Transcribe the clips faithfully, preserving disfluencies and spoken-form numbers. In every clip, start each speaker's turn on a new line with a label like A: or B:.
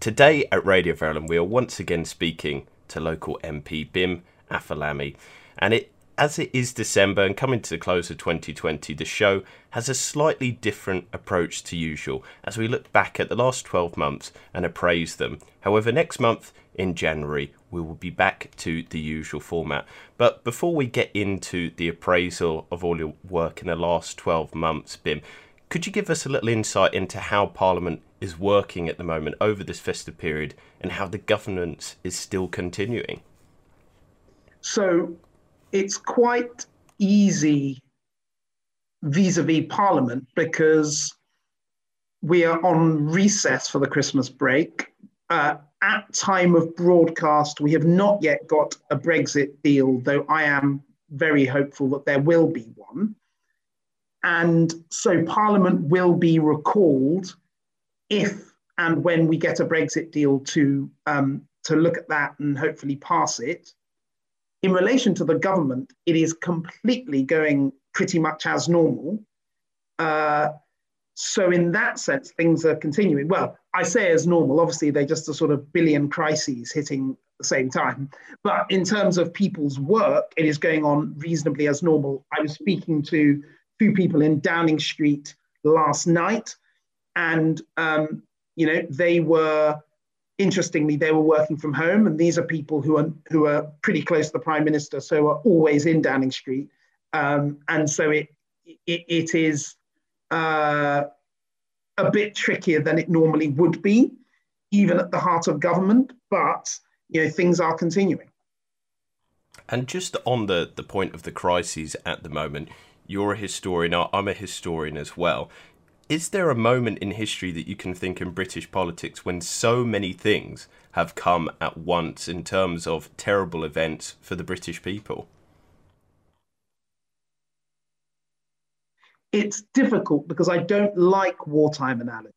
A: Today at Radio Verulam, we are once again speaking to local M P Bim Afolami, and it as it is December and coming to the close of twenty twenty, the show has a slightly different approach to usual as we look back at the last twelve months and appraise them. However, next month in January, we will be back to the usual format. But before we get into the appraisal of all your work in the last twelve months, Bim, could you give us a little insight into how Parliament is working at the moment over this festive period and how the governance is still continuing?
B: So it's quite easy vis-a-vis Parliament because we are on recess for the Christmas break. Uh, at time of broadcast, we have not yet got a Brexit deal, though I am very hopeful that there will be one. And so Parliament will be recalled if and when we get a Brexit deal to, um, to look at that and hopefully pass it. In relation to the government, it is completely going pretty much as normal. Uh, so in that sense, things are continuing. Well, I say as normal, obviously they're just a sort of billion crises hitting at the same time. But in terms of people's work, it is going on reasonably as normal. I was speaking to two people in Downing Street last night, and um, you know, they were, interestingly, they were working from home, and these are people who are who are pretty close to the Prime Minister, so are always in Downing Street, um, and so it it, it is uh, a bit trickier than it normally would be, even at the heart of government. But you know, things are continuing.
A: And just on the the point of the crises at the moment, you're a historian. I'm a historian as well. Is there a moment in history that you can think in British politics when so many things have come at once in terms of terrible events for the British people?
B: It's difficult because I don't like wartime analogies.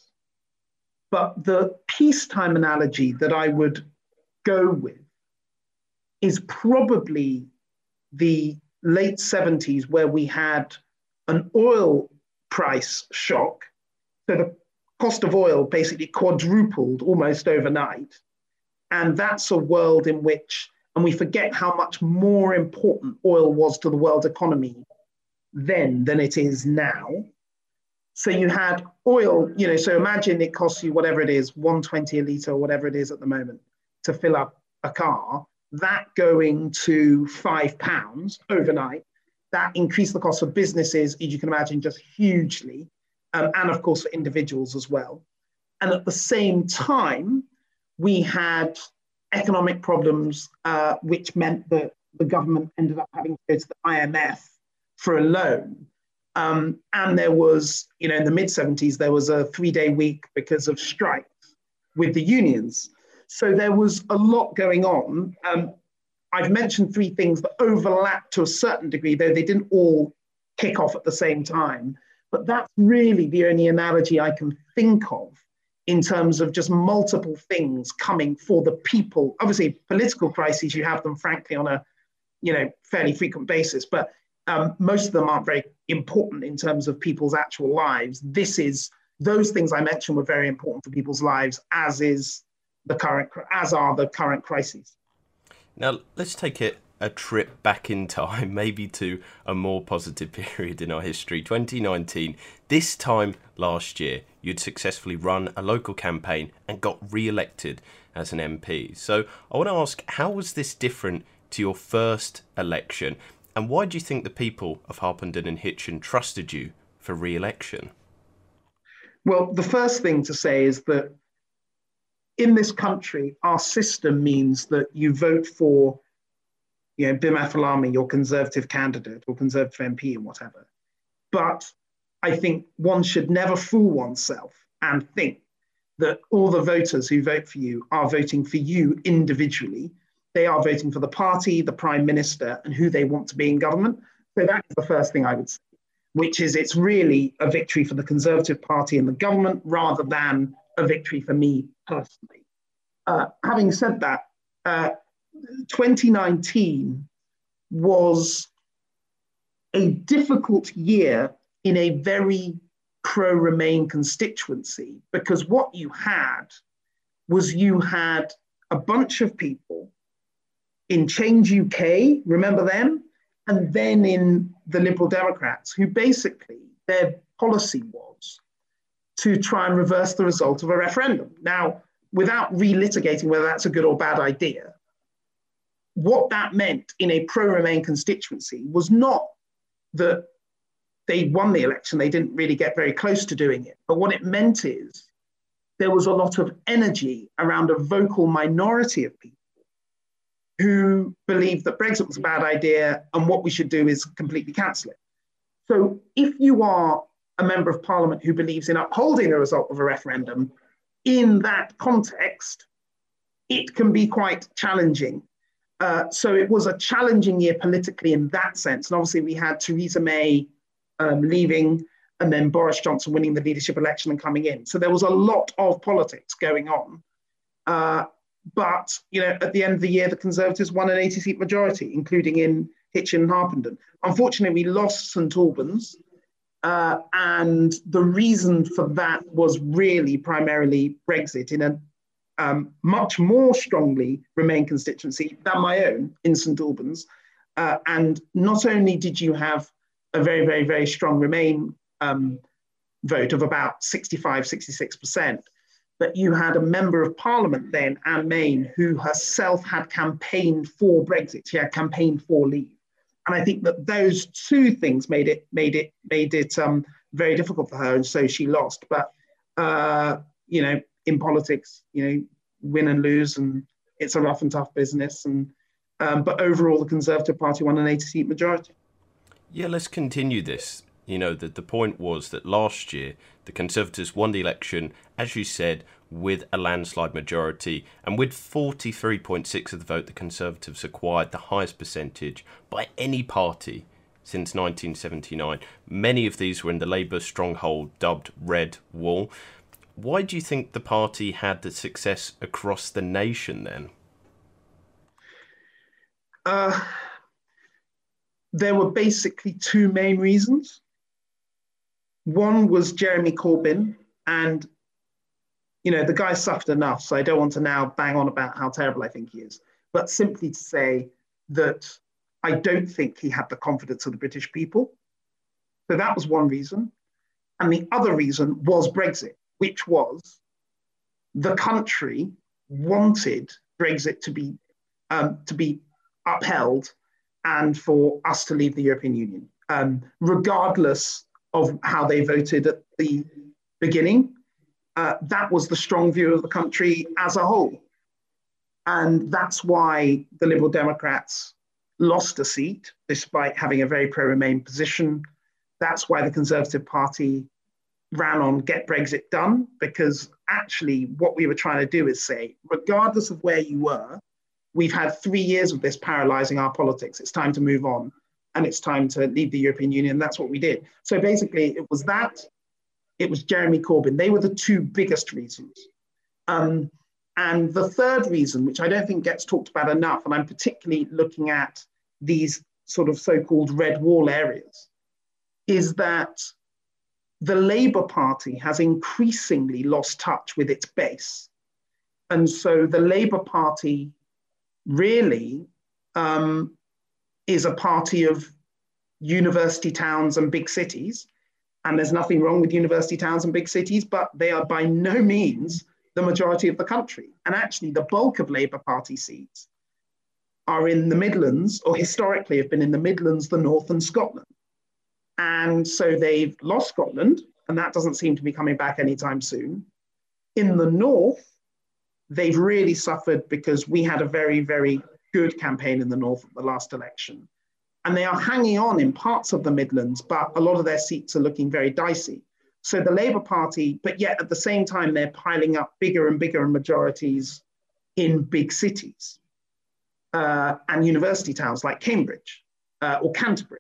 B: But the peacetime analogy that I would go with is probably the late seventies, where we had an oil price shock. So the cost of oil basically quadrupled almost overnight. And that's a world in which, and we forget how much more important oil was to the world economy then than it is now. So you had oil, you know, so imagine it costs you whatever it is, one twenty a litre or whatever it is at the moment to fill up a car, that going to five pounds overnight. That increased the cost of businesses, as you can imagine, just hugely, um, and of course for individuals as well. And at the same time, we had economic problems, uh, which meant that the government ended up having to go to the I M F for a loan. Um, and there was, you know, in the mid seventies, there was a three-day week because of strikes with the unions. So there was a lot going on. Um, I've mentioned three things that overlap to a certain degree, though they didn't all kick off at the same time. But that's really the only analogy I can think of in terms of just multiple things coming for the people. Obviously, political crises, you have them, frankly, on a you know fairly frequent basis, but um, most of them aren't very important in terms of people's actual lives. This is, those things I mentioned were very important for people's lives, as is the current, as are the current crises.
A: Now, let's take it a trip back in time, maybe to a more positive period in our history. twenty nineteen, this time last year, you'd successfully run a local campaign and got re-elected as an M P. So I want to ask, how was this different to your first election? And why do you think the people of Harpenden and Hitchin trusted you for re-election?
B: Well, the first thing to say is that in this country, our system means that you vote for, you know, Bim Afolami, your Conservative candidate or Conservative M P and whatever. But I think one should never fool oneself and think that all the voters who vote for you are voting for you individually. They are voting for the party, the Prime Minister, and who they want to be in government. So that is the first thing I would say, which is it's really a victory for the Conservative Party and the government rather than a victory for me personally. Uh, having said that, uh, twenty nineteen was a difficult year in a very pro-Remain constituency, because what you had was you had a bunch of people in Change U K, remember them? And then in the Liberal Democrats, who basically, their policy was to try and reverse the result of a referendum. Now, without relitigating whether that's a good or bad idea, what that meant in a pro-Remain constituency was not that they won the election, they didn't really get very close to doing it, but what it meant is there was a lot of energy around a vocal minority of people who believed that Brexit was a bad idea and what we should do is completely cancel it. So if you are a member of parliament who believes in upholding the result of a referendum, in that context, it can be quite challenging. Uh, so it was a challenging year politically in that sense. And obviously we had Theresa May um, leaving and then Boris Johnson winning the leadership election and coming in. So there was a lot of politics going on. Uh, but, you know, at the end of the year, the Conservatives won an eighty seat majority, including in Hitchin and Harpenden. Unfortunately, we lost St Albans. Uh, and the reason for that was really primarily Brexit in a um, much more strongly Remain constituency than my own in St Albans. Uh, and not only did you have a very, very, very strong Remain um, vote of about sixty-five, sixty-six percent, but you had a member of parliament then, Anne Main, who herself had campaigned for Brexit. She had campaigned for leave. And I think that those two things made it made it made it um, very difficult for her, and so she lost. But uh, you know, in politics, you know, win and lose, and it's a rough and tough business. And um, but overall, the Conservative Party won an eighty seat majority.
A: Yeah, let's continue this. You know, the, the point was that last year the Conservatives won the election, as you said, with a landslide majority, and with forty-three point six of the vote, the Conservatives acquired the highest percentage by any party since nineteen seventy-nine. Many of these were in the Labour stronghold dubbed Red Wall. Why do you think the party had the success across the nation then?
B: Uh, there were basically two main reasons. One was Jeremy Corbyn, and you know, the guy suffered enough, so I don't want to now bang on about how terrible I think he is, but simply to say that I don't think he had the confidence of the British people. So that was one reason. And the other reason was Brexit, which was the country wanted Brexit to be, um, to be upheld and for us to leave the European Union, um, regardless of how they voted at the beginning. Uh, that was the strong view of the country as a whole. And that's why the Liberal Democrats lost a seat, despite having a very pro-Remain position. That's why the Conservative Party ran on Get Brexit Done, because actually what we were trying to do is say, regardless of where you were, we've had three years of this paralyzing our politics. It's time to move on, and it's time to leave the European Union. That's what we did. So basically it was that, it was Jeremy Corbyn. They were the two biggest reasons. Um, and the third reason, which I don't think gets talked about enough, and I'm particularly looking at these sort of so-called red wall areas, is that the Labour Party has increasingly lost touch with its base. And so the Labour Party really um, is a party of university towns and big cities. And there's nothing wrong with university towns and big cities, but they are by no means the majority of the country. And actually the bulk of Labour Party seats are in the Midlands, or historically have been in the Midlands, the North and Scotland. And so they've lost Scotland, and that doesn't seem to be coming back anytime soon. In the North, they've really suffered because we had a very, very good campaign in the North at the last election. And they are hanging on in parts of the Midlands, but a lot of their seats are looking very dicey. So the Labour Party, but yet at the same time, they're piling up bigger and bigger majorities in big cities uh, and university towns like Cambridge uh, or Canterbury.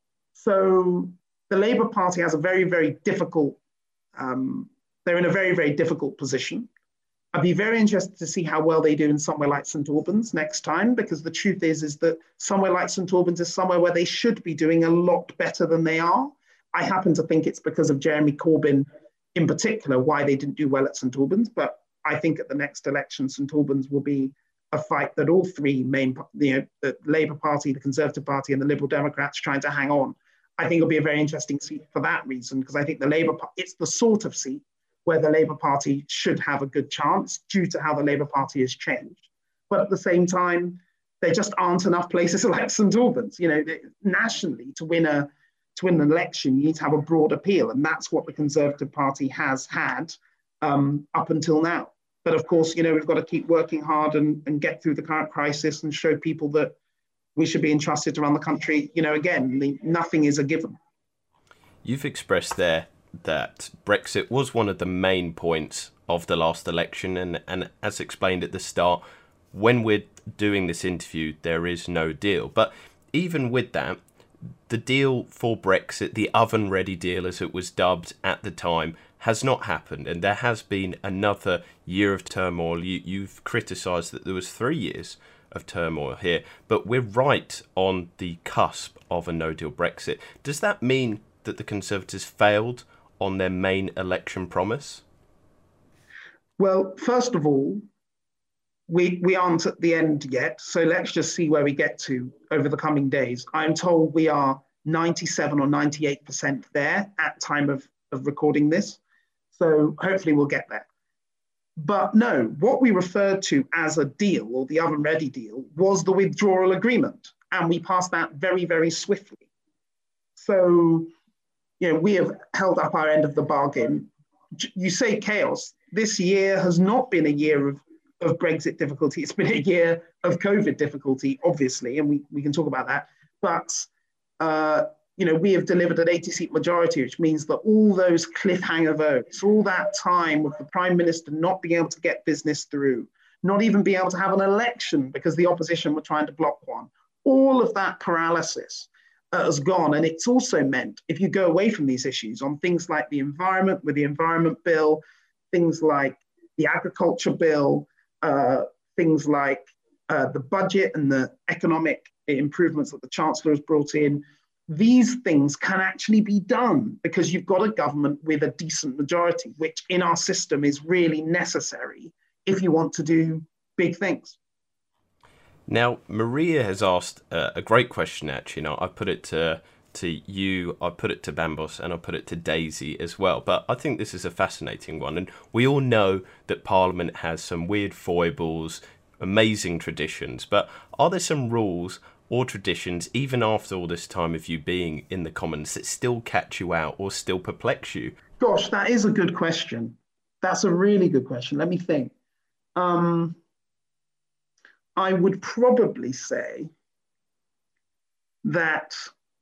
B: So the Labour Party has a very, very difficult, um, they're in a very, very difficult position. I'd be very interested to see how well they do in somewhere like St Albans next time, because the truth is, is that somewhere like St Albans is somewhere where they should be doing a lot better than they are. I happen to think it's because of Jeremy Corbyn in particular, why they didn't do well at St Albans, but I think at the next election, St Albans will be a fight that all three main, you know, the Labour Party, the Conservative Party, and the Liberal Democrats trying to hang on. I think it'll be a very interesting seat for that reason, because I think the Labour, it's the sort of seat where the Labour Party should have a good chance due to how the Labour Party has changed. But at the same time, there just aren't enough places like St Albans. You know, nationally, to win a to win an election, you need to have a broad appeal, and that's what the Conservative Party has had um, up until now. But of course, you know, we've got to keep working hard and, and get through the current crisis and show people that we should be entrusted to run the country. You know, again, the, nothing is a given.
A: You've expressed there that Brexit was one of the main points of the last election, and, and as explained at the start, when we're doing this interview, there is no deal. But even with that, the deal for Brexit, the oven-ready deal as it was dubbed at the time, has not happened, and there has been another year of turmoil. You, you've criticised that there was three years of turmoil here, but we're right on the cusp of a no-deal Brexit. Does that mean that the Conservatives failed on their main election promise?
B: Well, first of all, we we aren't at the end yet, so let's just see where we get to over the coming days. I'm told we are ninety-seven or ninety-eight percent there at time of, of recording this, so hopefully we'll get there. But no, what we referred to as a deal, or the oven-ready deal, was the withdrawal agreement, and we passed that very, very swiftly. So, you know, we have held up our end of the bargain. You say chaos. This year has not been a year of, of Brexit difficulty. It's been a year of COVID difficulty, obviously, and we, we can talk about that. But, uh, you know, we have delivered an eighty-seat majority, which means that all those cliffhanger votes, all that time of the Prime Minister not being able to get business through, not even being able to have an election because the opposition were trying to block one, all of that paralysis uh, has gone. And it's also meant, if you go away from these issues on things like the environment, with the Environment Bill, things like the Agriculture Bill, uh, things like uh, the budget and the economic improvements that the Chancellor has brought in, these things can actually be done because you've got a government with a decent majority, which in our system is really necessary if you want to do big things.
A: Now, Maria has asked uh, a great question, actually. Now, I put it to to you, I put it to Bambos, and I put it to Daisy as well. But I think this is a fascinating one. And we all know that Parliament has some weird foibles, amazing traditions. But are there some rules or traditions, even after all this time of you being in the Commons, that still catch you out or still perplex you?
B: Gosh, that is a good question. That's a really good question. Let me think. Um, I would probably say that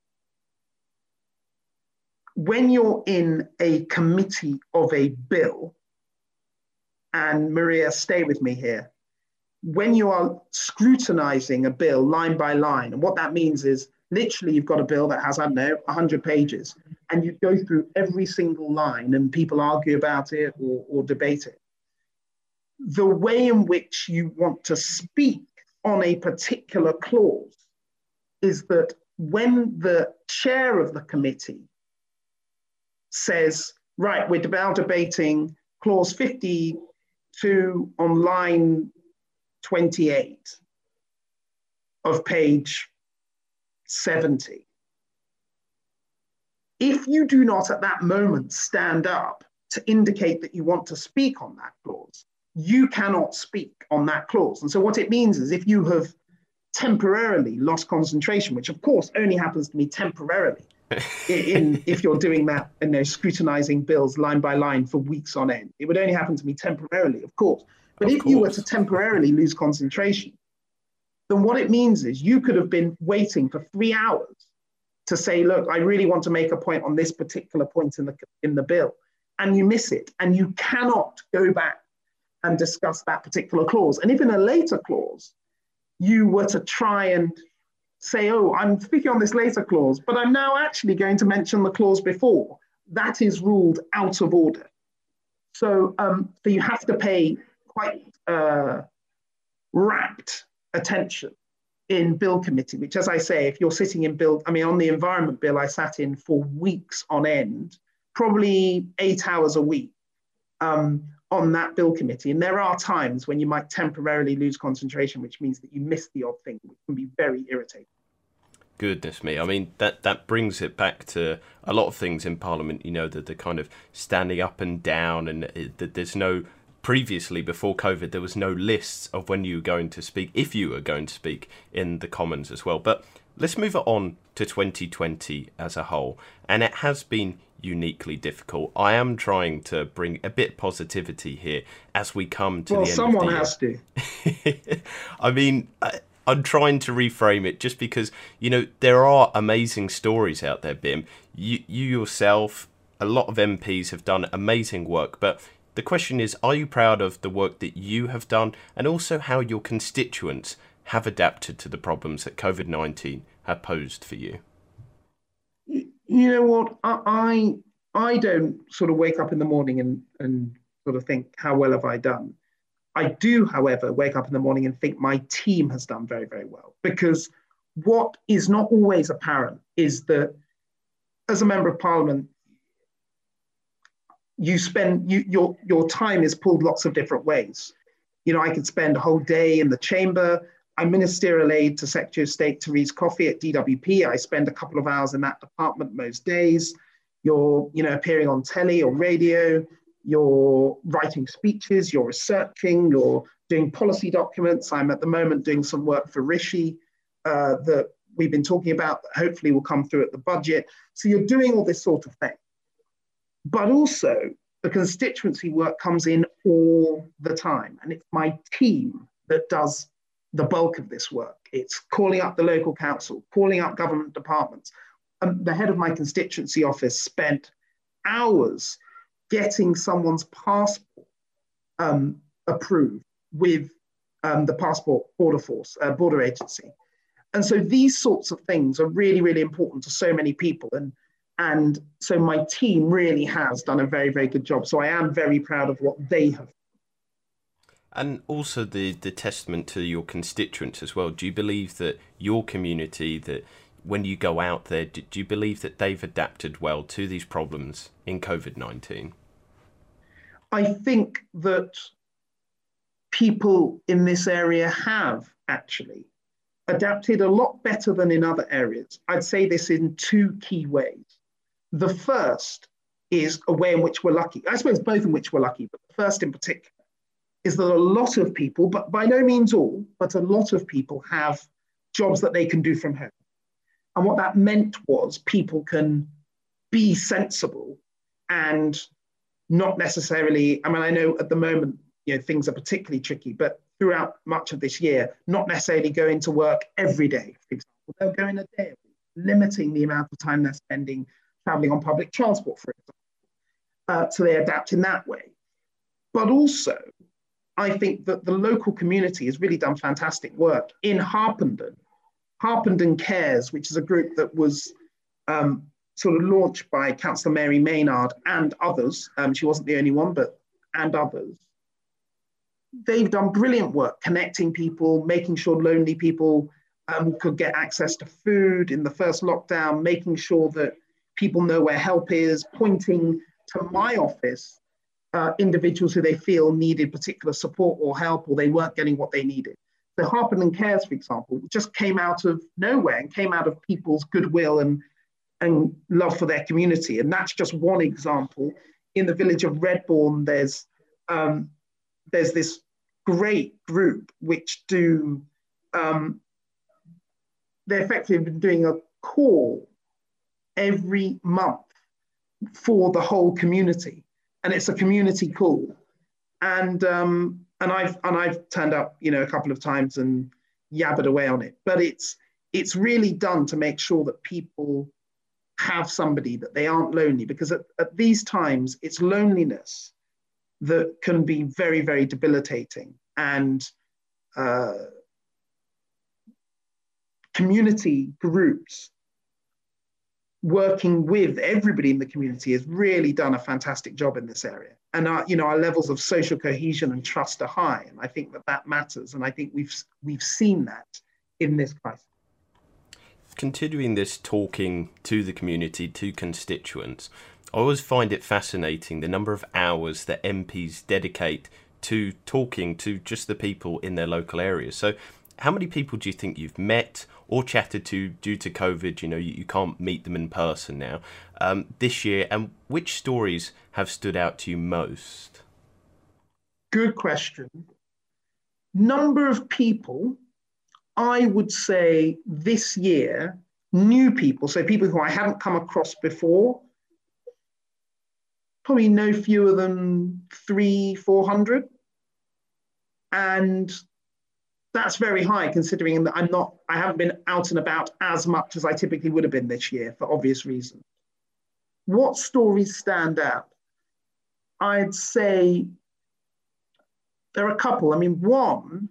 B: when you're in a committee of a bill, and Maria, stay with me here, when you are scrutinizing a bill line by line, and what that means is literally you've got a bill that has, I don't know, one hundred pages, and you go through every single line and people argue about it or, or debate it. The way in which you want to speak on a particular clause is that when the chair of the committee says, right, we're now debating clause fifty-two on line twenty-eight of page seventy. If you do not at that moment stand up to indicate that you want to speak on that clause, you cannot speak on that clause. And so what it means is if you have temporarily lost concentration, which of course only happens to me temporarily, in, if you're doing that and they're scrutinizing bills line by line for weeks on end, it would only happen to me temporarily, of course. But of if course. you were to temporarily lose concentration, then what it means is you could have been waiting for three hours to say, look, I really want to make a point on this particular point in the, in the bill, and you miss it, and you cannot go back and discuss that particular clause. And if in a later clause, you were to try and say, oh, I'm speaking on this later clause, but I'm now actually going to mention the clause before, that is ruled out of order. So, um, so you have to pay quite uh, rapt attention in Bill Committee, which, as I say, if you're sitting in Bill, I mean, on the Environment Bill, I sat in for weeks on end, probably eight hours a week. Um, on that bill committee. And there are times when you might temporarily lose concentration, which means that you miss the odd thing, which can be very irritating.
A: Goodness me. I mean, that, that brings it back to a lot of things in Parliament, you know, the, the kind of standing up and down, and that there's no, previously, before COVID, there was no lists of when you were going to speak, if you were going to speak in the Commons as well. But let's move it on to twenty twenty as a whole. And it has been uniquely difficult. I am trying to bring a bit of positivity here as we come to
B: well,
A: the end
B: someone
A: of the
B: has
A: year.
B: to.
A: I mean, I, I'm trying to reframe it just because, you know, there are amazing stories out there, Bim. You, you yourself, a lot of M Ps have done amazing work, but the question is, are you proud of the work that you have done, and also how your constituents have adapted to the problems that COVID nineteen have posed for you?
B: You know what? I I don't sort of wake up in the morning and, and sort of think, how well have I done? I do, however, wake up in the morning and think my team has done very, very well. Because what is not always apparent is that as a member of Parliament, you spend, you, your, your time is pulled lots of different ways. You know, I could spend a whole day in the chamber. I'm ministerial aide to Secretary of State Therese Coffey at D W P. I spend a couple of hours in that department most days. You're, you know, appearing on telly or radio. You're writing speeches, you're researching, you're doing policy documents. I'm at the moment doing some work for Rishi uh, that we've been talking about that hopefully will come through at the budget. So you're doing all this sort of thing. But also the constituency work comes in all the time. And it's my team that does the bulk of this work. It's calling up the local council, calling up government departments. Um, the head of my constituency office spent hours getting someone's passport um, approved with um, the Passport Border Force, uh, Border Agency. And so these sorts of things are really, really important to so many people. And, and so my team really has done a very, very good job. So I am very proud of what they have.
A: And also the, the testament to your constituents as well. Do you believe that your community, that when you go out there, do, do you believe that they've adapted well to these problems in COVID nineteen?
B: I think that people in this area have actually adapted a lot better than in other areas. I'd say this in two key ways. The first is a way in which we're lucky. I suppose both in which we're lucky, but the first in particular is that a lot of people, but by no means all, but a lot of people have jobs that they can do from home. And what that meant was people can be sensible and not necessarily, I mean, I know at the moment, you know, things are particularly tricky, but throughout much of this year, not necessarily go into work every day, for example. They'll go in a day, limiting the amount of time they're spending traveling on public transport, for example. Uh, so they adapt in that way. But also, I think that the local community has really done fantastic work. In Harpenden, Harpenden Cares, which is a group that was um, sort of launched by Councillor Mary Maynard and others. Um, she wasn't the only one, but and others. They've done brilliant work connecting people, making sure lonely people um, could get access to food in the first lockdown, making sure that people know where help is, pointing to my office uh, individuals who they feel needed particular support or help, or they weren't getting what they needed. So Harpenden Cares, for example, just came out of nowhere and came out of people's goodwill and and love for their community. And that's just one example. In the village of Redbourne, there's, um, there's this great group which do, um, they effectively have been doing a call every month for the whole community. And it's a community call. And, um, and, I've, and I've turned up, you know, a couple of times and yabbered away on it. But it's, it's really done to make sure that people have somebody, that they aren't lonely, because at, at these times it's loneliness that can be very, very debilitating. And uh, community groups working with everybody in the community has really done a fantastic job in this area. And our, you know, our levels of social cohesion and trust are high. And I think that that matters. And I think we've, we've seen that in this crisis.
A: Continuing this talking to the community, to constituents, I always find it fascinating the number of hours that M Ps dedicate to talking to just the people in their local areas. So how many people do you think you've met or chatted to due to COVID? You know, you, you can't meet them in person now, um, this year, and which stories have stood out to you most?
B: Good question. Number of people, I would say this year, new people, so people who I haven't come across before, probably no fewer than three, four hundred. And that's very high considering that I'm not, I haven't been out and about as much as I typically would have been this year for obvious reasons. What stories stand out? I'd say there are a couple. I mean, one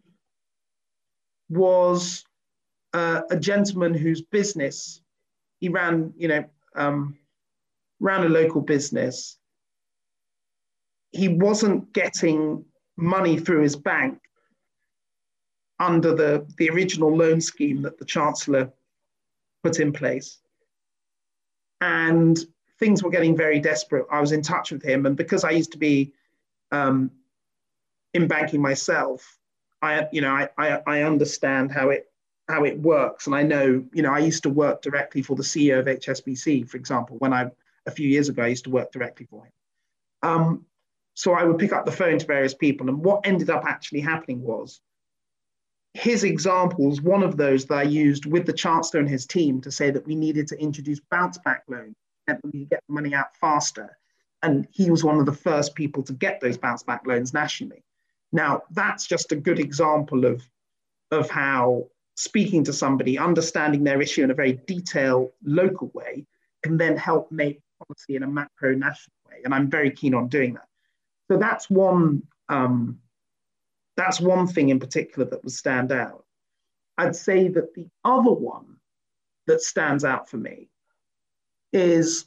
B: was uh, a gentleman whose business, he ran, you know, um, ran a local business. He wasn't getting money through his bank under the, the original loan scheme that the Chancellor put in place. And things were getting very desperate. I was in touch with him. And because I used to be um, in banking myself, I, you know, I, I, I understand how it, how it works. And I know, you know, I used to work directly for the C E O of H S B C, for example, when I, a few years ago, I used to work directly for him. Um, so I would pick up the phone to various people. And what ended up actually happening was his examples, one of those that I used with the Chancellor and his team to say that we needed to introduce bounce back loans, meant that we could get the money out faster. And he was one of the first people to get those bounce back loans nationally. Now, that's just a good example of, of how speaking to somebody, understanding their issue in a very detailed local way, can then help make policy in a macro national way. And I'm very keen on doing that. So that's one, um, that's one thing in particular that would stand out. I'd say that the other one that stands out for me is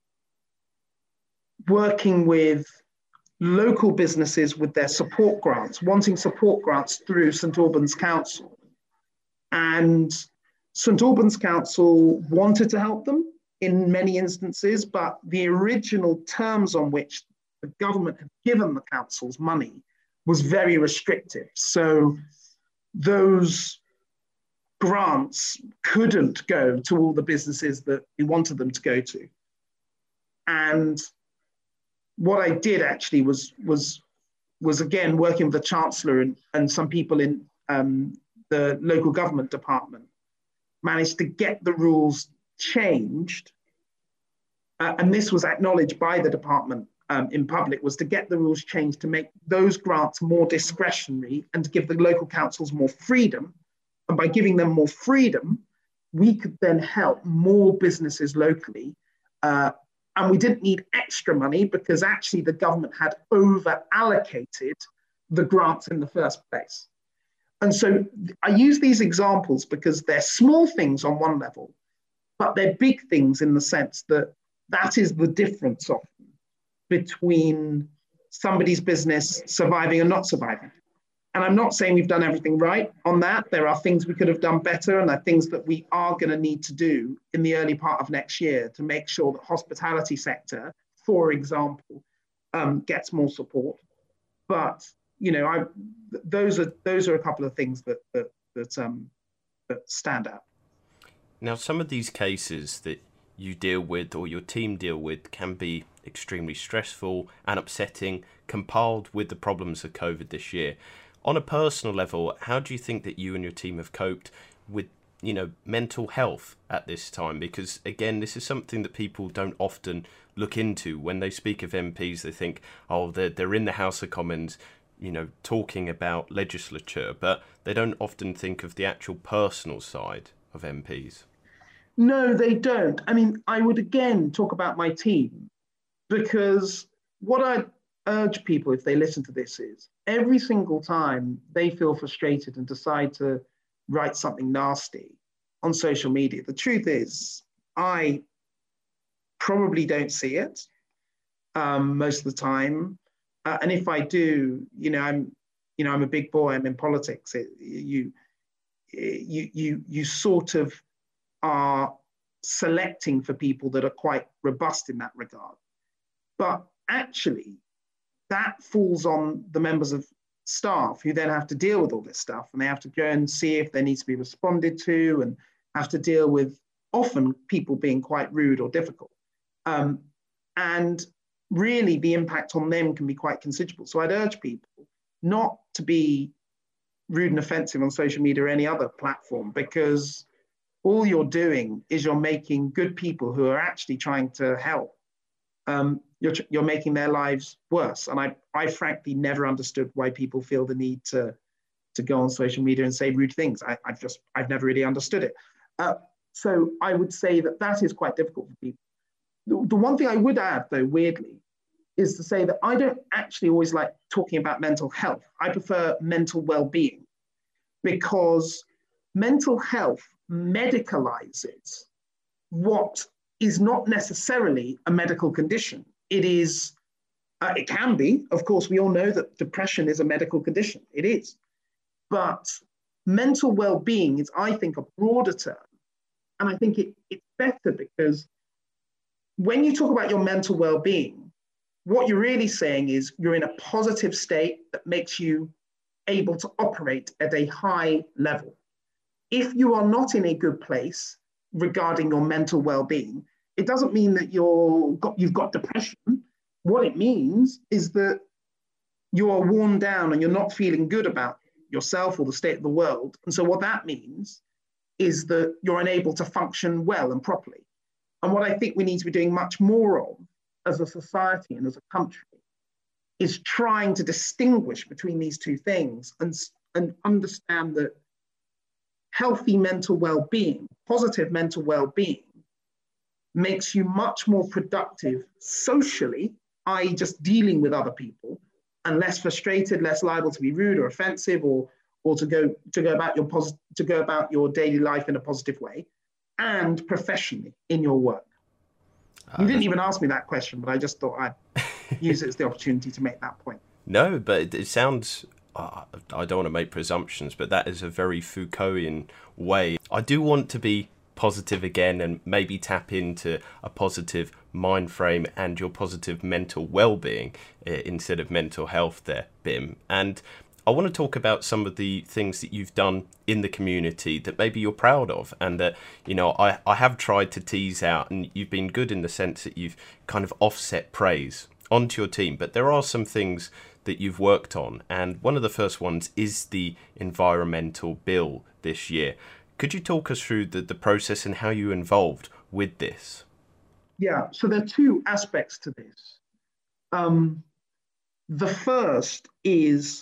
B: working with local businesses with their support grants, wanting support grants through St Albans Council. And St Albans Council wanted to help them in many instances, but the original terms on which the government had given the councils money was very restrictive. So those grants couldn't go to all the businesses that we wanted them to go to. And what I did actually was, was, was again, working with the Chancellor and, and some people in um, the local government department, managed to get the rules changed. Uh, and this was acknowledged by the department um, in public, was to get the rules changed to make those grants more discretionary and to give the local councils more freedom. And by giving them more freedom, we could then help more businesses locally. Uh, and we didn't need extra money because actually the government had over allocated the grants in the first place. And so I use these examples because they're small things on one level, but they're big things in the sense that that is the difference often between somebody's business surviving and not surviving. And I'm not saying we've done everything right on that. There are things we could have done better, and there are things that we are going to need to do in the early part of next year to make sure that hospitality sector, for example, um, gets more support. But you know, I, those are those are a couple of things that that that, um, that stand out.
A: Now, some of these cases that you deal with or your team deal with can be extremely stressful and upsetting, compiled with the problems of COVID this year. On a personal level, how do you think that you and your team have coped with, you know, mental health at this time? Because again, this is something that people don't often look into. When they speak of M Ps, they think, oh, they're, they're in the House of Commons, you know, talking about legislature, but they don't often think of the actual personal side of M Ps.
B: No, they don't. I mean, I would again talk about my team, because what I urge people, if they listen to this, is every single time they feel frustrated and decide to write something nasty on social media, the truth is I probably don't see it um, most of the time. Uh, and if I do, you know, I'm, you know, I'm a big boy. I'm in politics. It, you, you, you, you sort of are selecting for people that are quite robust in that regard. But actually, that falls on the members of staff who then have to deal with all this stuff, and they have to go and see if there needs to be responded to, and have to deal with often people being quite rude or difficult. Um, and really the impact on them can be quite considerable. So I'd urge people not to be rude and offensive on social media or any other platform, because all you're doing is you're making good people who are actually trying to help, um, you're, you're making their lives worse. And I, I frankly never understood why people feel the need to, to go on social media and say rude things. I, I've just, I've never really understood it. Uh, so I would say that that is quite difficult for people. The, the one thing I would add, though, weirdly, is to say that I don't actually always like talking about mental health. I prefer mental well-being, because mental health medicalizes what is not necessarily a medical condition. It is, uh, it can be, of course, we all know that depression is a medical condition. It is. But mental well-being is, I think, a broader term. And I think it, it's better because when you talk about your mental well-being, what you're really saying is you're in a positive state that makes you able to operate at a high level. If you are not in a good place regarding your mental well-being, it doesn't mean that you're got, you've got depression. What it means is that you are worn down and you're not feeling good about yourself or the state of the world. And so what that means is that you're unable to function well and properly. And what I think we need to be doing much more of as a society and as a country is trying to distinguish between these two things and, and understand that healthy mental well-being, positive mental well-being, makes you much more productive socially, that is just dealing with other people, and less frustrated, less liable to be rude or offensive, or, or to go to go about your posit- to go about your daily life in a positive way, and professionally in your work. Uh, you didn't even ask me that question, but I just thought I'd use it as the opportunity to make that point.
A: No, but it, it sounds, uh, I don't want to make presumptions, but that is a very Foucaultian way. I do want to be positive again and maybe tap into a positive mind frame and your positive mental well-being uh, instead of mental health there, Bim. And I want to talk about some of the things that you've done in the community that maybe you're proud of, and that, you know, I, I have tried to tease out, and you've been good in the sense that you've kind of offset praise onto your team, but there are some things that you've worked on, and one of the first ones is the environmental bill this year. Could you talk us through the, the process and how you involved with this?
B: Yeah, so there are two aspects to this. Um, the first is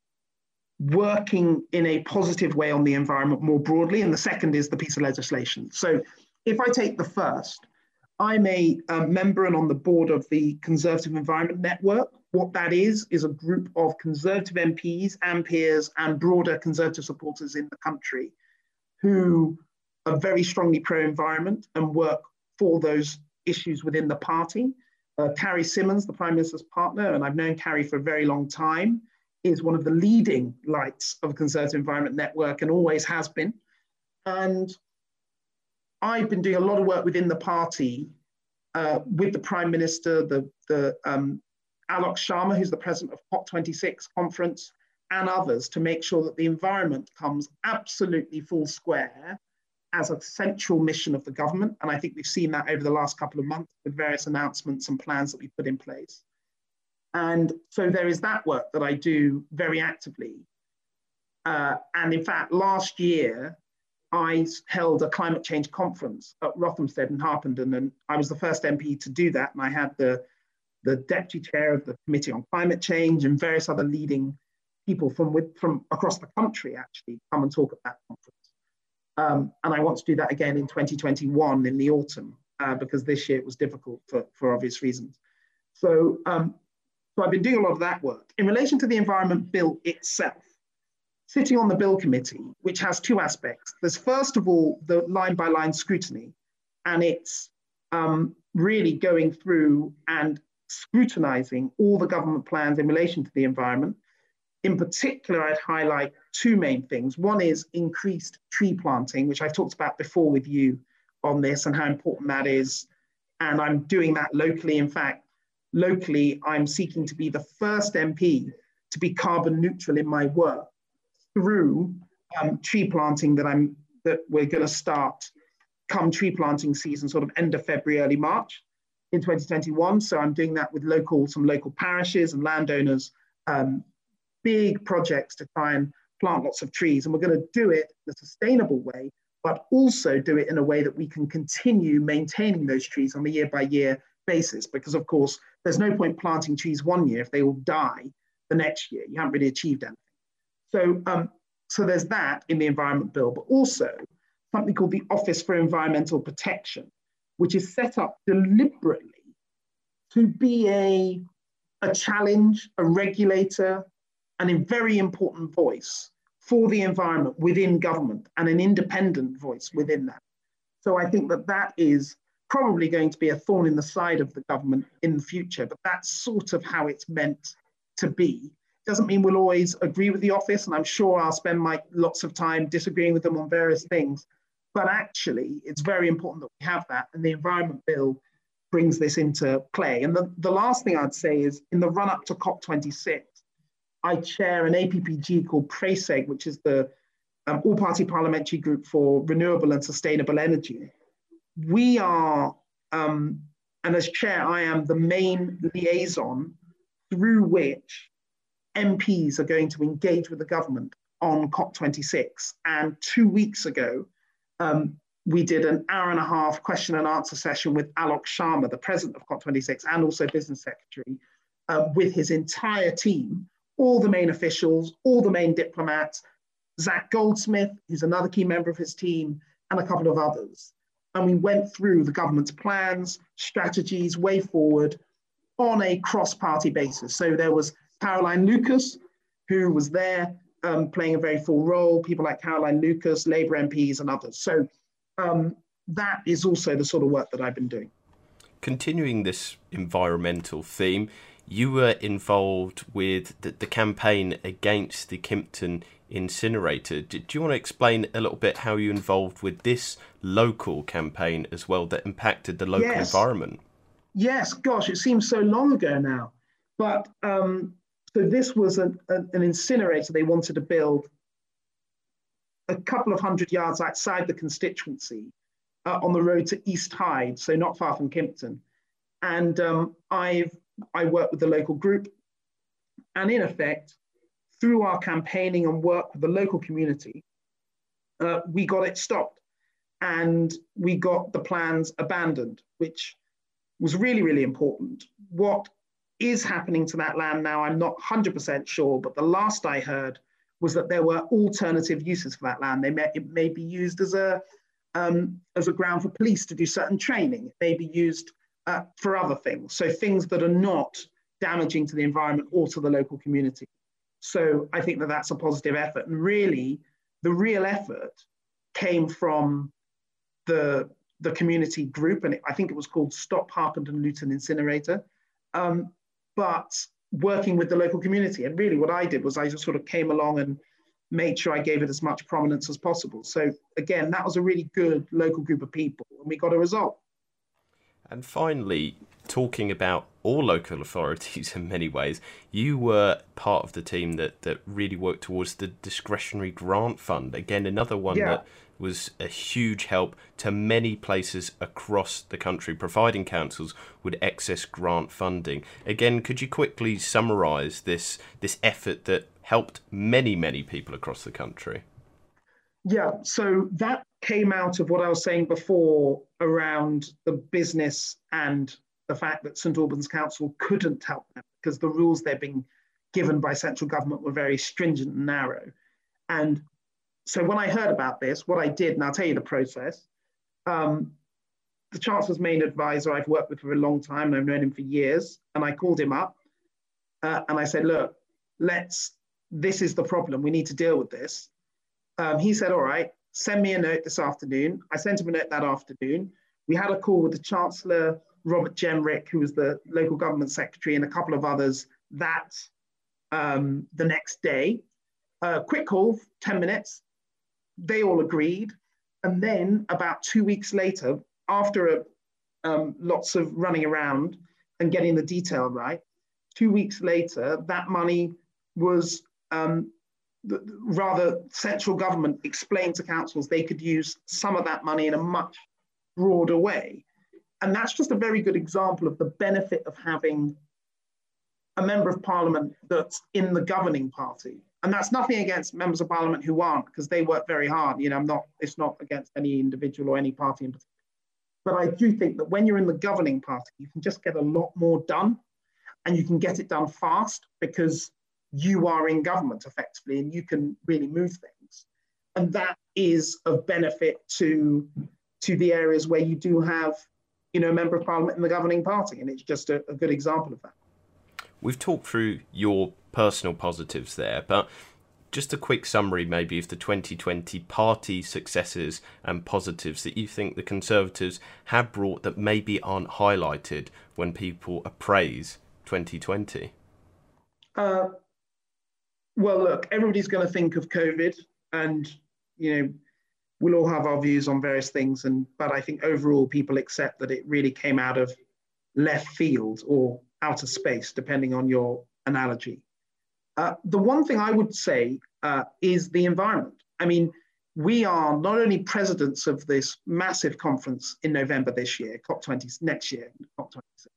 B: working in a positive way on the environment more broadly, and the second is the piece of legislation. So if I take the first, I'm a, a member and on the board of the Conservative Environment Network. What that is, is a group of Conservative M Ps and peers and broader Conservative supporters in the country who are very strongly pro-environment and work for those issues within the party. Uh, Carrie Symonds, the Prime Minister's partner, and I've known Carrie for a very long time, is one of the leading lights of Conservative Environment Network and always has been. And I've been doing a lot of work within the party uh, with the Prime Minister, the, the um, Alok Sharma, who's the president of COP twenty-six conference, and others, to make sure that the environment comes absolutely full square as a central mission of the government. And I think we've seen that over the last couple of months with various announcements and plans that we put in place. And so there is that work that I do very actively. Uh, and in fact, last year, I held a climate change conference at Rothamsted and Harpenden, and I was the first M P to do that. And I had the, the deputy chair of the Committee on Climate Change and various other leading people from, with, from across the country actually come and talk at that conference. Um, and I want to do that again in twenty twenty-one in the autumn, uh, because this year it was difficult for, for obvious reasons. So, um, so I've been doing a lot of that work. In relation to the Environment Bill itself, sitting on the Bill Committee, which has two aspects. There's first of all, the line-by-line scrutiny, and it's um, really going through and scrutinizing all the government plans in relation to the environment. In particular, I'd highlight two main things. One is increased tree planting, which I've talked about before with you on this and how important that is. And I'm doing that locally. In fact, locally, I'm seeking to be the first M P to be carbon neutral in my work through um, tree planting that I'm that we're going to start come tree planting season, sort of end of February, early March in twenty twenty-one. So I'm doing that with local some local parishes and landowners, um, big projects to try and plant lots of trees, and we're going to do it in a sustainable way, but also do it in a way that we can continue maintaining those trees on a year by year basis, because of course there's no point planting trees one year if they will die the next year. You haven't really achieved anything. So, um, so there's that in the Environment Bill, but also something called the Office for Environmental Protection, which is set up deliberately to be a, a challenge, a regulator, and a very important voice for the environment within government, and an independent voice within that. So I think that that is probably going to be a thorn in the side of the government in the future, but that's sort of how it's meant to be. Doesn't mean we'll always agree with the office, and I'm sure I'll spend my lots of time disagreeing with them on various things, but actually it's very important that we have that, and the Environment Bill brings this into play. And the, the last thing I'd say is, in the run up to COP twenty-six, I chair an A P P G called PRESEG, which is the um, all-party parliamentary group for renewable and sustainable energy. We are, um, and as chair, I am the main liaison through which M Ps are going to engage with the government on COP twenty-six. And two weeks ago, um, we did an hour and a half question and answer session with Alok Sharma, the president of COP twenty-six, and also business secretary, uh, with his entire team, all the main officials, all the main diplomats, Zach Goldsmith, who's another key member of his team, and a couple of others. And we went through the government's plans, strategies, way forward on a cross-party basis. So there was Caroline Lucas, who was there um, playing a very full role, people like Caroline Lucas, Labour M Ps and others. So um, that is also the sort of work that I've been doing.
A: Continuing this environmental theme, you were involved with the, the campaign against the Kimpton incinerator. Do, do you want to explain a little bit how you involved with this local campaign as well that impacted the local
B: yes.
A: environment?
B: Yes, gosh, it seems so long ago now. But um, so this was an, an, an incinerator they wanted to build a couple of hundred yards outside the constituency uh, on the road to East Hyde, so not far from Kimpton. And um, I've I worked with the local group, and in effect, through our campaigning and work with the local community, uh, we got it stopped, and we got the plans abandoned, which was really, really important. What is happening to that land now, I'm not one hundred percent sure, but the last I heard was that there were alternative uses for that land. They may, it may be used as a, um, as a ground for police to do certain training. It may be used Uh, for other things, so things that are not damaging to the environment or to the local community. So I think that that's a positive effort. And really, the real effort came from the, the community group, and it, I think it was called Stop Harpenden Luton Incinerator, um, but working with the local community. And really what I did was I just sort of came along and made sure I gave it as much prominence as possible. So again, that was a really good local group of people, and we got a result.
A: And finally, talking about all local authorities in many ways, you were part of the team that, that really worked towards the discretionary grant fund. Again, another one yeah. that was a huge help to many places across the country, providing councils with excess grant funding. Again, could you quickly summarise this, this effort that helped many, many people across the country?
B: Yeah, so that came out of what I was saying before around the business and the fact that St Albans Council couldn't help them because the rules they're being given by central government were very stringent and narrow. And so when I heard about this, what I did, and I'll tell you the process, um, the Chancellor's main advisor I've worked with for a long time, and I've known him for years, and I called him up uh, and I said, look, let's, this is the problem, we need to deal with this. Um, he said, all right, send me a note this afternoon. I sent him a note that afternoon. We had a call with the Chancellor, Robert Jenrick, who was the local government secretary, and a couple of others that um, the next day. Uh, quick call, ten minutes. They all agreed. And then about two weeks later, after a, um, lots of running around, and getting the detail right. Two weeks later, that money was um, the, rather central government explained to councils they could use some of that money in a much broader way. And that's just a very good example of the benefit of having a member of parliament that's in the governing party. And that's nothing against members of parliament who aren't, because they work very hard. You know, I'm not, it's not against any individual or any party in particular. But I do think that when you're in the governing party, you can just get a lot more done, and you can get it done fast because you are in government effectively and you can really move things. And that is of benefit to, to the areas where you do have, you know, a member of parliament in the governing party. And it's just a, a good example of that.
A: We've talked through your personal positives there, but just a quick summary maybe of the twenty twenty party successes and positives that you think the Conservatives have brought that maybe aren't highlighted when people appraise twenty twenty.
B: Uh, well, look, everybody's going to think of COVID, and, you know, we'll all have our views on various things. And but I think overall people accept that it really came out of left field or outer space, depending on your analogy. Uh, the one thing I would say uh, is the environment. I mean, we are not only presidents of this massive conference in November this year, COP twenty, next year, COP twenty-six,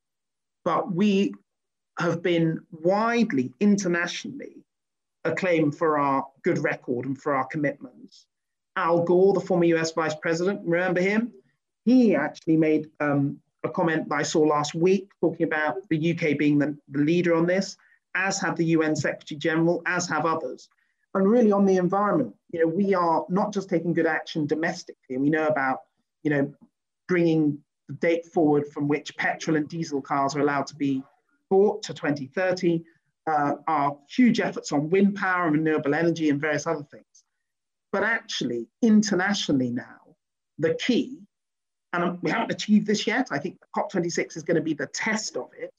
B: but we have been widely internationally acclaimed for our good record and for our commitments. Al Gore, the former U S Vice President, remember him? He actually made um, a comment that I saw last week talking about the U K being the, the leader on this, as have the U N Secretary General, as have others. And really on the environment, you know, we are not just taking good action domestically, and we know about, you know, bringing the date forward from which petrol and diesel cars are allowed to be bought to twenty thirty, uh, our huge efforts on wind power and renewable energy and various other things. But actually, internationally now, the key, and we haven't achieved this yet, I think COP twenty-six is going to be the test of it,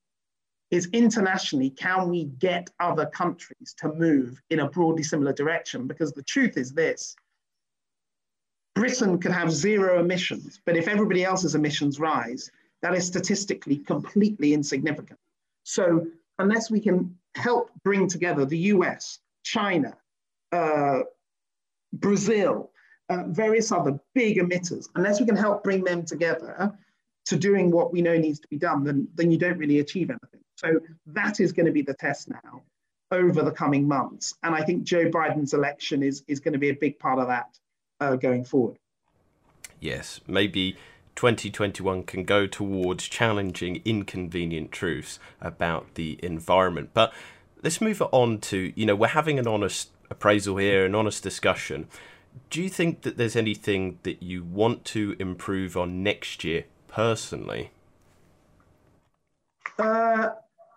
B: is internationally, can we get other countries to move in a broadly similar direction? Because the truth is this, Britain could have zero emissions, but if everybody else's emissions rise, that is statistically completely insignificant. So unless we can help bring together the U S, China, uh, Brazil, uh, various other big emitters, unless we can help bring them together to doing what we know needs to be done, then, then you don't really achieve anything. So that is going to be the test now over the coming months. And I think Joe Biden's election is, is going to be a big part of that uh, going forward.
A: Yes, maybe twenty twenty-one can go towards challenging inconvenient truths about the environment. But let's move on to, you know, we're having an honest appraisal here, an honest discussion. Do you think that there's anything that you want to improve on next year personally?
B: Uh,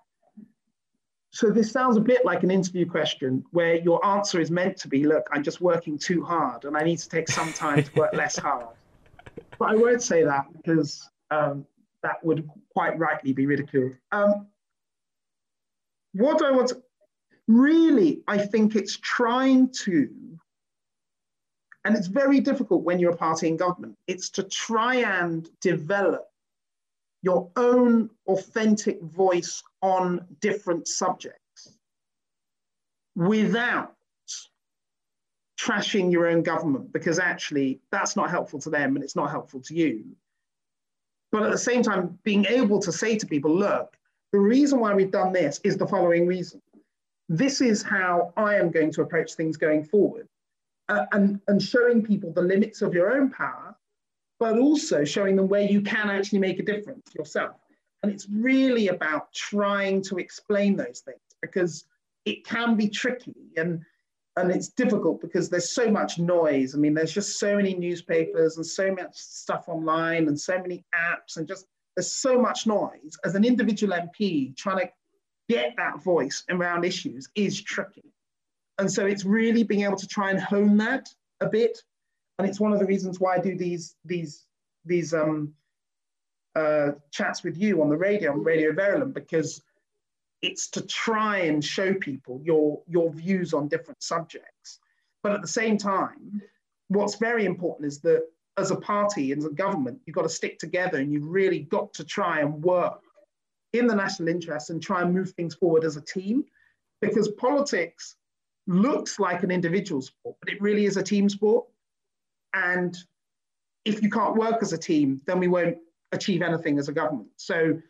B: so this sounds a bit like an interview question where your answer is meant to be, look, I'm just working too hard and I need to take some time to work less hard. But I won't say that because um, that would quite rightly be ridiculed. Um, what I want to, really, I think it's trying to, and it's very difficult when you're a party in government, it's to try and develop your own authentic voice on different subjects without trashing your own government, because actually that's not helpful to them and it's not helpful to you. But at the same time, being able to say to people, look, the reason why we've done this is the following reason. This is how I am going to approach things going forward. Uh, and, and showing people the limits of your own power, but also showing them where you can actually make a difference yourself. And it's really about trying to explain those things, because it can be tricky and, and it's difficult because there's so much noise. I mean, there's just so many newspapers and so much stuff online and so many apps, and just there's so much noise. As an individual M P, trying to get that voice around issues is tricky. And so it's really being able to try and hone that a bit. And it's one of the reasons why I do these, these, these um, uh, chats with you on the radio, on Radio Verulam, because it's to try and show people your, your views on different subjects. But at the same time, what's very important is that as a party, as a government, you've got to stick together and you've really got to try and work in the national interest and try and move things forward as a team, because politics looks like an individual sport, but it really is a team sport. And if you can't work as a team, then we won't achieve anything as a government. So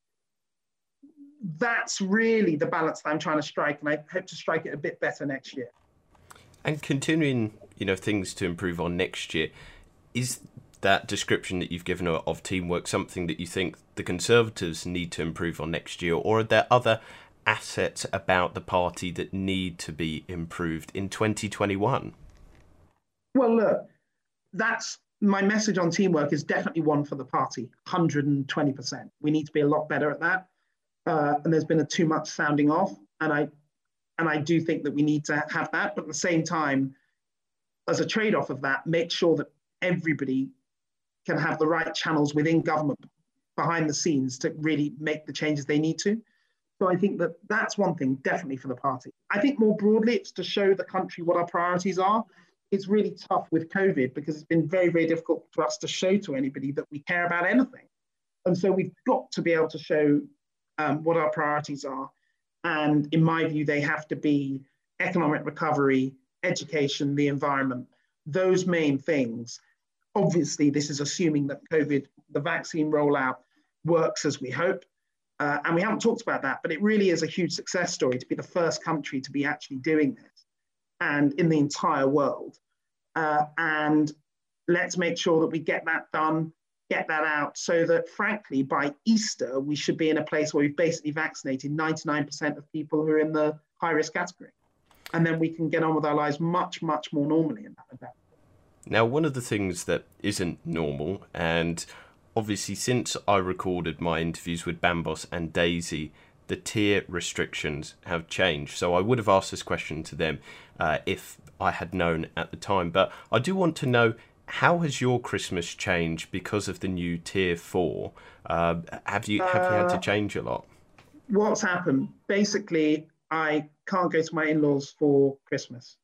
B: that's really the balance that I'm trying to strike, and I hope to strike it a bit better next year.
A: And continuing, you know, things to improve on next year, is that description that you've given of teamwork something that you think the Conservatives need to improve on next year, or are there other assets about the party that need to be improved in twenty twenty-one?
B: Well, look, that's my message on teamwork is definitely one for the party, one hundred twenty percent. We need to be a lot better at that. Uh, and there's been a too much sounding off. And I, and I do think that we need to have that. But at the same time, as a trade-off of that, make sure that everybody can have the right channels within government behind the scenes to really make the changes they need to. So I think that that's one thing definitely for the party. I think more broadly, it's to show the country what our priorities are. It's really tough with COVID because it's been very, very difficult for us to show to anybody that we care about anything. And so we've got to be able to show um, what our priorities are. And in my view, they have to be economic recovery, education, the environment, those main things. Obviously, this is assuming that COVID, the vaccine rollout works as we hope. Uh, and we haven't talked about that, but it really is a huge success story to be the first country to be actually doing this, and in the entire world. Uh, and let's make sure that we get that done, get that out, so that frankly, by Easter, we should be in a place where we've basically vaccinated ninety-nine percent of people who are in the high risk category. And then we can get on with our lives much, much more normally in that regard.
A: Now, one of the things that isn't normal, and obviously since I recorded my interviews with Bambos and Daisy, the tier restrictions have changed. So I would have asked this question to them uh, if I had known at the time. But I do want to know, how has your Christmas changed because of the new tier four? Uh, have you have you had to change a lot?
B: What's happened? Basically, I can't go to my in-laws for Christmas.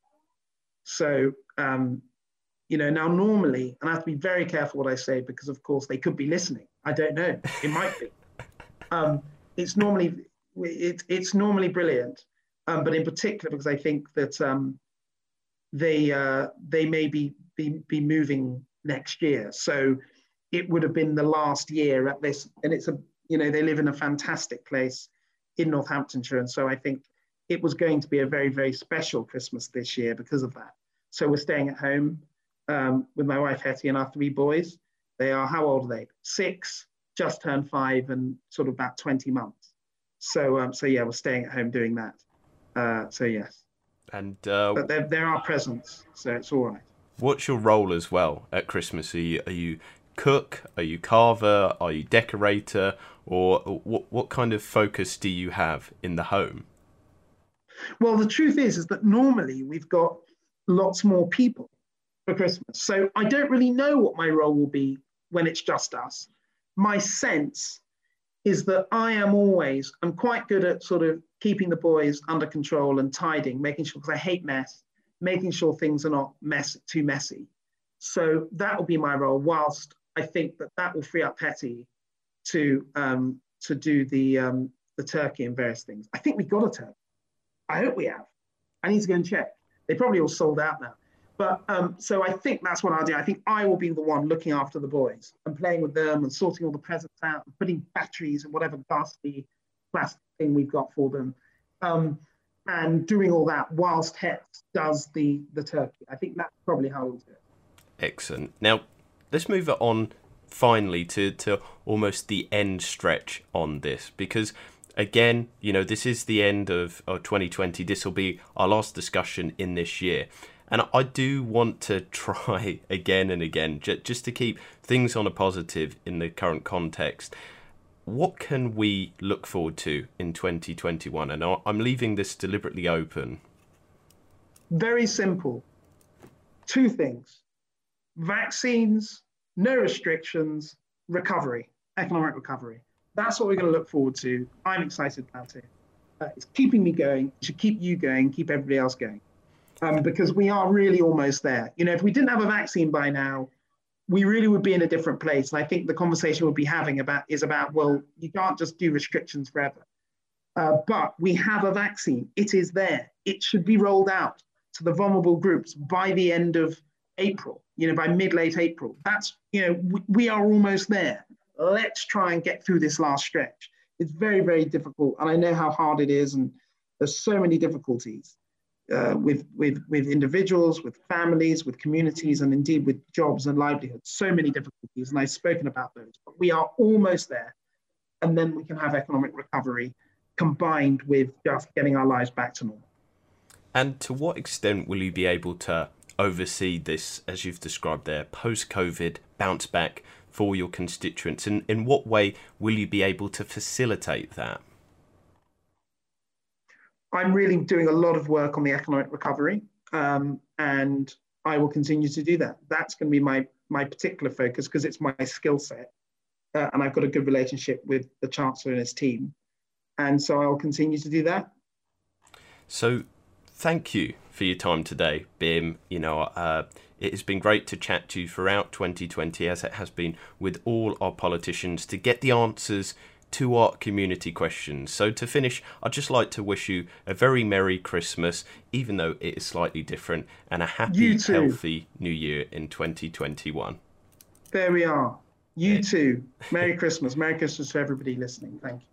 B: So, um, you know, now normally, and I have to be very careful what I say because, of course, they could be listening. I don't know. It might be. Um, it's normally it, it's normally brilliant, um, but in particular because I think that um, they uh, they may be, be be moving next year. So it would have been the last year at this, and it's a you know they live in a fantastic place in Northamptonshire, and so I think it was going to be a very very special Christmas this year because of that. So we're staying at home. Um, with my wife Hetty and our three boys. They are, how old are they? Six, just turned five, and sort of about twenty months. So, um, so yeah, we're staying at home doing that. Uh, so yes.
A: And uh,
B: but they're, they're our presents, so it's all right.
A: What's your role as well at Christmas? Are you, are you cook? Are you carver? Are you decorator? Or what what kind of focus do you have in the home?
B: Well, the truth is, is that normally we've got lots more people for Christmas. So I don't really know what my role will be when it's just us. My sense is that I am always, I'm quite good at sort of keeping the boys under control and tidying, making sure, because I hate mess, making sure things are not mess, too messy. So that will be my role, whilst I think that that will free up Hetty to, um, to do the, um, the turkey and various things. I think we got a turkey. I hope we have. I need to go and check. They probably all sold out now. But um, so I think that's what I'll do. I think I will be the one looking after the boys and playing with them and sorting all the presents out and putting batteries and whatever ghastly plastic thing we've got for them, um, and doing all that whilst Het does the, the turkey. I think that's probably how we'll do it. Excellent.
A: Now, let's move it on finally to, to almost the end stretch on this, because again, you know, this is the end of, of twenty twenty. This will be our last discussion in this year. And I do want to try again and again, just to keep things on a positive in the current context. What can we look forward to in twenty twenty-one? And I'm leaving this deliberately open.
B: Very simple. Two things. Vaccines, no restrictions, recovery, economic recovery. That's what we're going to look forward to. I'm excited about it. Uh, it's keeping me going. It should keep you going, keep everybody else going. Um, because we are really almost there. You know, if we didn't have a vaccine by now, we really would be in a different place. And I think the conversation we'll be having about is about, well, you can't just do restrictions forever. Uh, but we have a vaccine. It is there. It should be rolled out to the vulnerable groups by the end of April, you know, by mid-late April. That's, you know, we, we are almost there. Let's try and get through this last stretch. It's very, very difficult. And I know how hard it is. And there's so many difficulties uh, with, with, with individuals, with families, with communities, and indeed with jobs and livelihoods. So many difficulties. And I've spoken about those. But we are almost there. And then we can have economic recovery combined with just getting our lives back to normal.
A: And to what extent will you be able to oversee this, as you've described there, post-COVID bounce back for your constituents? And in what way will you be able to facilitate that?
B: I'm really doing a lot of work on the economic recovery, um, and I will continue to do that. That's going to be my, my particular focus because it's my skill set, uh, and I've got a good relationship with the Chancellor and his team. And so I'll continue to do that.
A: So thank you for your time today, Bim. You know, uh, it has been great to chat to you throughout twenty twenty, as it has been with all our politicians, to get the answers to our community questions. So to finish, I'd just like to wish you a very Merry Christmas, even though it is slightly different, and a happy, healthy New Year in twenty twenty-one.
B: There we are. You too. Merry Christmas. Merry Christmas to everybody listening. Thank you.